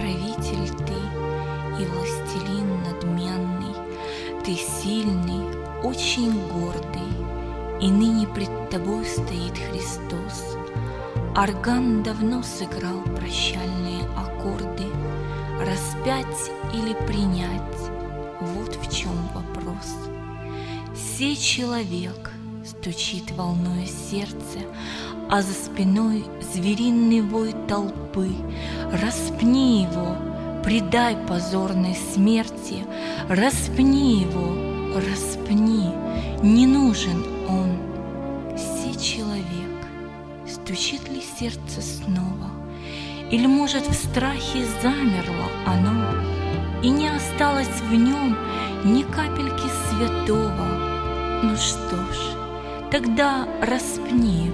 правитель ты и властелин надменный, ты сильный, очень гордый, и ныне пред тобой стоит Христос. Орган давно сыграл прощальные аккорды, распять или принять — вот в чем вопрос. Сей человек стучит волною сердце, а за спиной звериный вой толпы. Распни его, предай позорной смерти, распни его, распни, не нужен он. Сей человек, стучит ли сердце снова, или, может, в страхе замерло оно, и не осталось в нем ни капельки святого? Ну что ж, тогда распни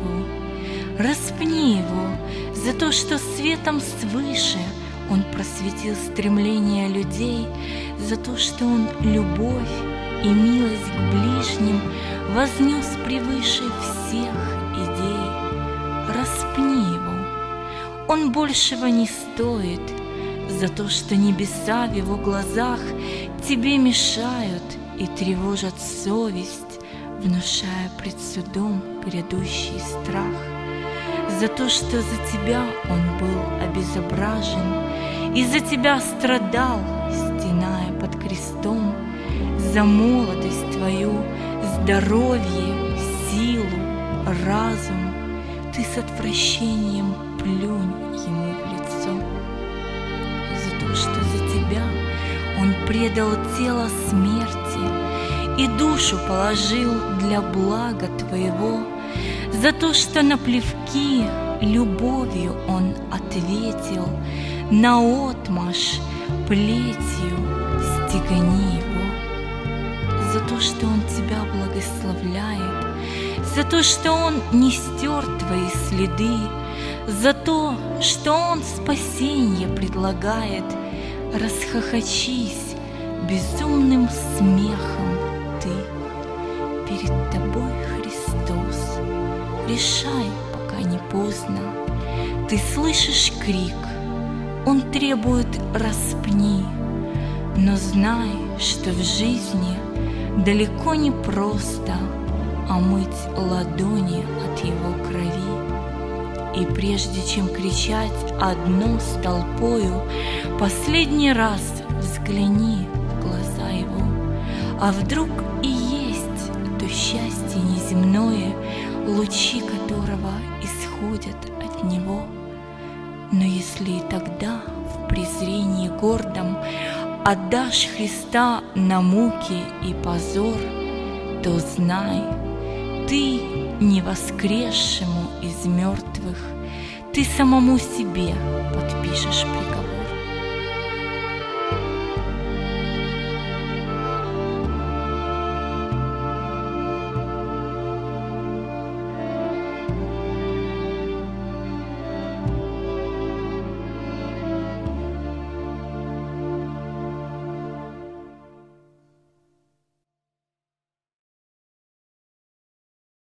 его за то, что светом свыше он просветил стремления людей, за то, что он любовь и милость к ближним вознес превыше всех идей. Распни его, он большего не стоит, за то, что небеса в его глазах тебе мешают и тревожат совесть, внушая пред судом грядущий страх. За то, что за тебя он был обезображен, и за тебя страдал, стеная под крестом, за молодость твою, здоровье, силу, разум, ты с отвращением плюнь ему в лицо. За то, что за тебя он предал тело смерти и душу положил для блага твоего, за то, что на плевки любовью он ответил, наотмашь плетью стегани его. За то, что он тебя благословляет, за то, что он не стер твои следы, за то, что он спасенье предлагает, расхохочись безумным смехом ты. Перед тобой Христос, решай, пока не поздно. Ты слышишь крик, он требует распни, но знай, что в жизни далеко не просто омыть ладони от его крови. И прежде чем кричать одно с толпою, последний раз взгляни в глаза его. А вдруг и есть то счастье неземное, лучи которого исходят от него? Но если и тогда в презрении гордом отдашь Христа на муки и позор, то знай, ты не воскресшему из мертвых, ты самому себе подпишешь приговор.